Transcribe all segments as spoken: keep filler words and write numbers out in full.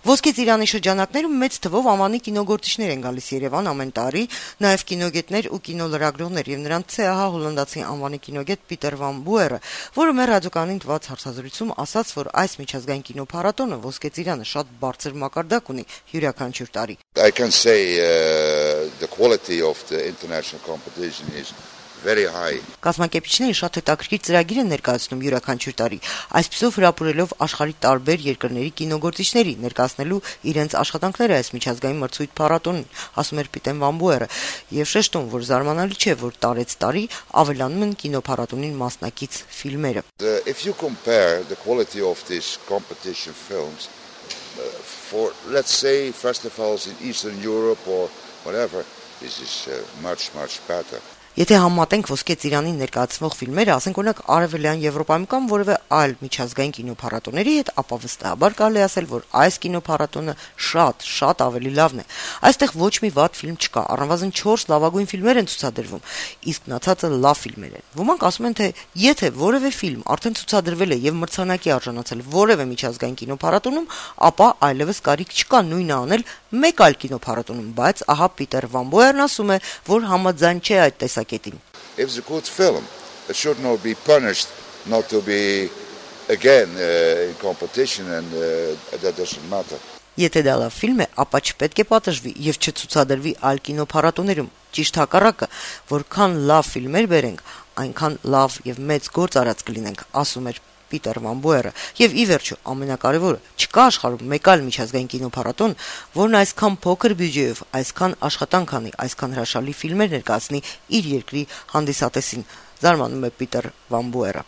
Ոսկե ծիրանի շրջանակներում մեծ թվով Ամանի կինոգործիչներ են գալիս Երևան ամեն տարի, նաև կինոգետներ ու կինոլրագրողներ, եւ նրանց է ահա հոլանդացի անվանի կինոգետ Պիտեր Վան Բուերը, որը մեր ռադիոկանին տված հարցազրույցում ասաց, որ այս միջազգային կինոփառատոնը Ոսկե ծիրանը շատ բարձր մակարդակ ունի յուրաքանչյուր տարի. I can say uh, the quality of the international competition is very high. Կազմակերպիչները շատ հետաքրքիր ծրագիր են ներկայացնում յուրաքանչյուր տարի, այսպիսով հրապուրելով աշխարհի տարբեր երկրների կինոգործիչների ներկայացնելու իրենց աշխատանքները այս միջազգային մրցույթ փառատոնին, ասում էր Պիտեր Վան Բուերը, եւ շեշտում, որ զարմանալի չէ, որ տարեց տարի ավելանում են կինոփառատոնին մասնակից ֆիլմերը. The, if you compare the quality of these competition films uh, for, let's say, festivals in Eastern Europe or whatever, this is uh, much, much better. Եթե համատենք Ոսկե ծիրանին ներկայացվող ֆիլմերը, ասենք օրինակ Արևելյան Եվրոպայում կամ որևէ այլ միջազգային կինոփառատոների հետ, ապա վստահաբար կարելի ասել, որ այս կինոփառատոնը շատ, շատ ավելի լավն է։ Այստեղ ոչ մի վատ ֆիլմ չկա, առնվազն չորս լավագույն ֆիլմեր են ցուցադրվում, իսկ մնացածը լավ ֆիլմեր են։ Ոմանք ասում են, թե եթե որևէ ֆիլմ արդեն ցուցադրվել է եւ մրցանակի արժանացել որևէ միջազգային կինոփառատոնում, ապա այլևս կարիք չկա նույնը անել մեկ այլ կինոփառատոնում, բայց ահա Պիտեր Վան Բուերն ասում է, որ համաձայն չէ այդ տեսակետին. If it's a good film, it should not be punished not to be again uh, in competition, and uh, that doesn't matter. Եթե դա լավ ֆիլմ է, ապա չպետք է պատժվի եւ չցուցադրվի այլ կինոփառատոներում։ Ճիշտ հակառակը, որքան լավ ֆիլմեր բերենք, այնքան լավ եւ մեծ գործ արած կլինենք, ասում էր Պիտեր Վան Բուերը, եւ ի վերջո ամենակարևորը, չկա աշխարհում մեկ այլ միջազգային կինոփառատոն, որն այսքան փոքր բյուջեով, այսքան աշխատանք անի, այսքան հրաշալի ֆիլմեր ներկայացնի իր երկրի հանդիսատեսին, զարմանում է Պիտեր Վան Բուերը.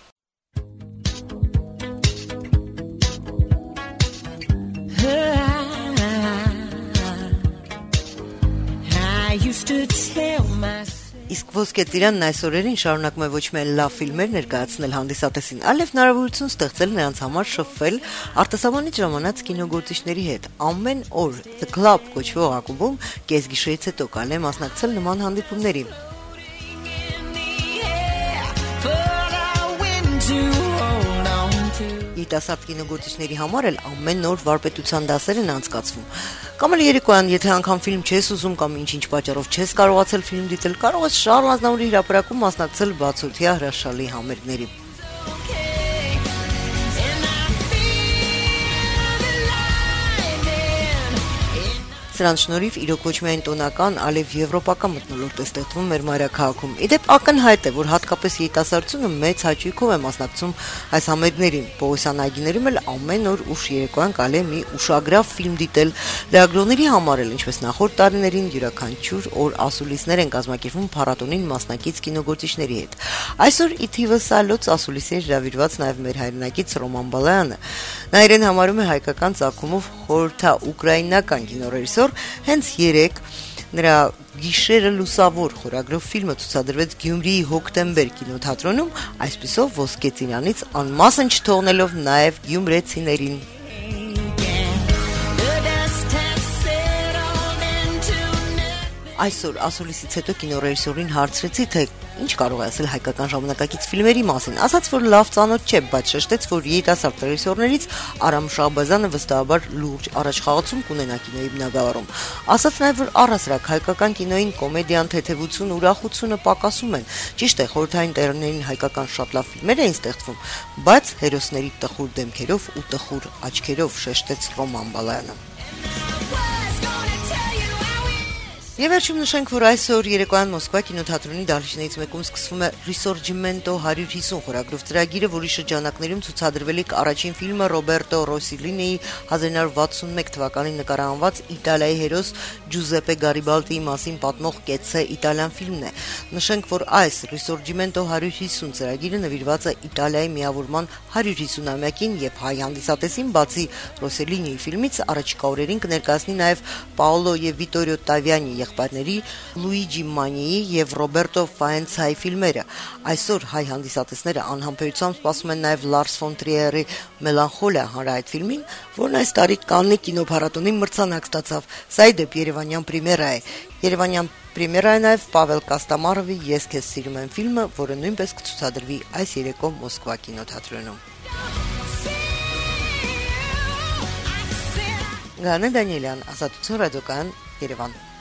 I used to tell myself Իսկ Ոսկե ծիրանն այս օրերին շարունակում է ոչ միայն լավ ֆիլմեր ներկայացնել հանդիսատեսին, այլև հնարավորություն ստեղծել նրանց համար շփվել արտասահմանից ժամանած կինոգործիչների հետ։ Ամեն օր The Club կոչվող ակումբում կեսգիշերից հետո կարելի է մասնակցել նման հանդիպումների։ Երիտասարդ կինոգործիչների համար էլ ամեն օր վարպետության դասեր են անցկացվում։ Կամ էլ երեկոյան, եթե անգամ ֆիլմ չես ուզում կամ ինչ-ինչ պատճառով չես կարողացել ֆիլմ դիտել, կարող ես Շարլ Ազնավուրի հրապարակում մասնակցել բացօթյա հրաշալի համերգների։ Սրանց շնորհիվ իրոք ոչ միայն տոնական, այլև եվրոպական մթնոլորտ է ստեղծվում մեր մայրաքաղաքում։ Իդեպ ակնհայտ է, որ հատկապես երիտասարդությունը մեծ հաճույքով է մասնակցում այս համերգներին։ Պողոսյան այգիներում էլ ամեն օր ուշ երեկոյան կարելի է մի ուշագրավ ֆիլմ դիտել։ Լրագրողների համար էլ, ինչպես նախորդ տարիներին, յուրաքանչյուր օր ասուլիսներ են կազմակերպվում փառատոնին մասնակից կինոգործիչների հետ։ Այսօր ի թիվս այլոց ասուլիսի է հրավիրված նաև մեր հայրենակից Ռոման Բալայանը։ Նա իրեն համարում է հայկական ծագումով խորհրդաուկրաինական կինոռեժիսոր, հենց երեկ նրա Գիշերը լուսավոր խորագրով ֆիլմը ցուցադրվեց Գյումրիի Հոկտեմբեր կինոթատրոնում, այսպիսով Ոսկե ծիրանից անմասն չթողնելով նաև գյումրեցիներին։ Այսօր ասուլիսից հետո կինոռեժիսորին հարցրեցի, թե ինչ կարող է ասել հայկական ժամանակակից ֆիլմերի մասին։ Ասաց, որ լավ ծանոթ չէ, բայց շեշտեց, որ երիտասարդ ռեժիսորներից Արամ Շահբազյանը վստահաբար լուրջ առաջխաղացում կունենա կինոյի բնագավառում։ Ասաց նաև, որ առհասարակ հայկական կինոյին կոմեդիան, թեթևությունը, ուրախությունը պակասում են։ Ճիշտ է, խորհրդային տերերներին հայկական շատ լավ ֆիլմեր էին ստեղծվում, բայց հերոսների տխուր դեմքերով ու տխուր աչքերով, շեշտեց Ռոման Բալայանը։ Եվ վերջում նշենք, որ այսօր երեկոյան Մոսկվա կինոթատրոնի դահլիճներից մեկում սկսվում է Risorgimento one fifty խորագրով ծրագիրը, որի շրջանակներում ցուցադրվելիք առաջին ֆիլմը Ռոբերտո Ռոսելինիի հազար նույնսուն վաթսունմեկ թվականին նկարահանված Իտալիայի հերոս Ջուզեպե Գարիբալդիի մասին պատմող կեցցե իտալյան ֆիլմն է։ Նշենք, որ այս Risorgimento one fifty ծրագիրը նվիրված է Իտալիայի միավորման one fifty-ամյակին եւ հայ հանդիսատեսին, բացի Ռոսելինիի ֆիլմից առաջիկա օրերին կներկայացնի նաեւ Պաոլո եւ Վիտորիո Տավյանի եղբայրների Լուիջի Մանիի եւ Ռոբերտո Ֆաենցայի ֆիլմերը։ Այսօր հայ հանդիսատեսները անհամբերությամբ սպասում են նաեւ Լարս ֆոն Տրիերի Մելանխոլիա հանրայդ ֆիլմին, որն այս տարի Կաննի կինոփառատոնի մրցանակ ստացավ։ Սա ի դեպ երևանյան պրեմիերա է։ Երևանյան պրեմիերա է նաեւ Պավել Կաստամարովի Ես քեզ սիրում եմ ֆիլմը, որը նույնպես կցուցադրվի այս երեկո Մոսկվա կինոթատրոնում։ Գանե Դանիելյան, Ազատություն ռադիոկայան, Երևան։